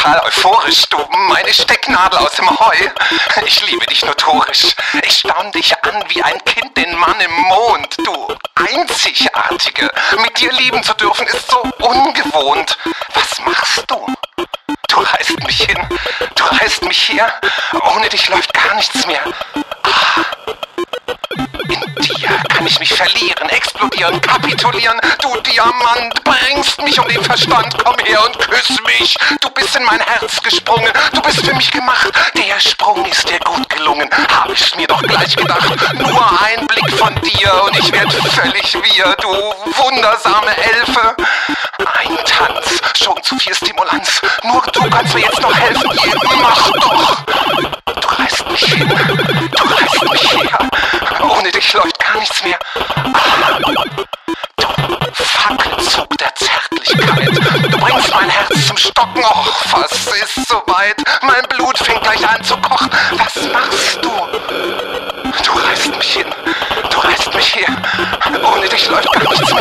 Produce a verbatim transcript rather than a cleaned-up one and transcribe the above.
total euphorisch, du, meine Stecknadel aus dem Heu. Ich liebe dich notorisch. Ich staune dich an wie ein Kind den Mann im Mond, du Einzigartige. Mit dir lieben zu dürfen ist so ungewohnt. Was machst du? Du reißt mich hin, du reißt mich her. Ohne dich läuft gar nichts mehr. Ah. In dir kann ich mich verlieren, explodieren, kapitulieren. Du Diamant, bringst mich um den Verstand. Komm her und küss mich. Du bist in mein Herz gesprungen. Du bist für mich gemacht. Der Sprung ist dir gut gelungen. Hab ich mir doch gleich gedacht. Nur ein Blick von dir und ich werd völlig wir. Du wundersame Elfe. Ein Tanz, schon zu viel Stimulanz. Nur du kannst mir jetzt noch helfen. Mach doch. Du reißt mich hin. Du reißt mich her. Ohne dich läuft gar nichts mehr. Ah, du Fackelzug der Zärtlichkeit. Du bringst mein Herz zum Stocken. Och, was ist soweit? Mein Blut fängt gleich an zu kochen. Was machst du? Du reißt mich hin. Du reißt mich her. Ohne dich läuft gar nichts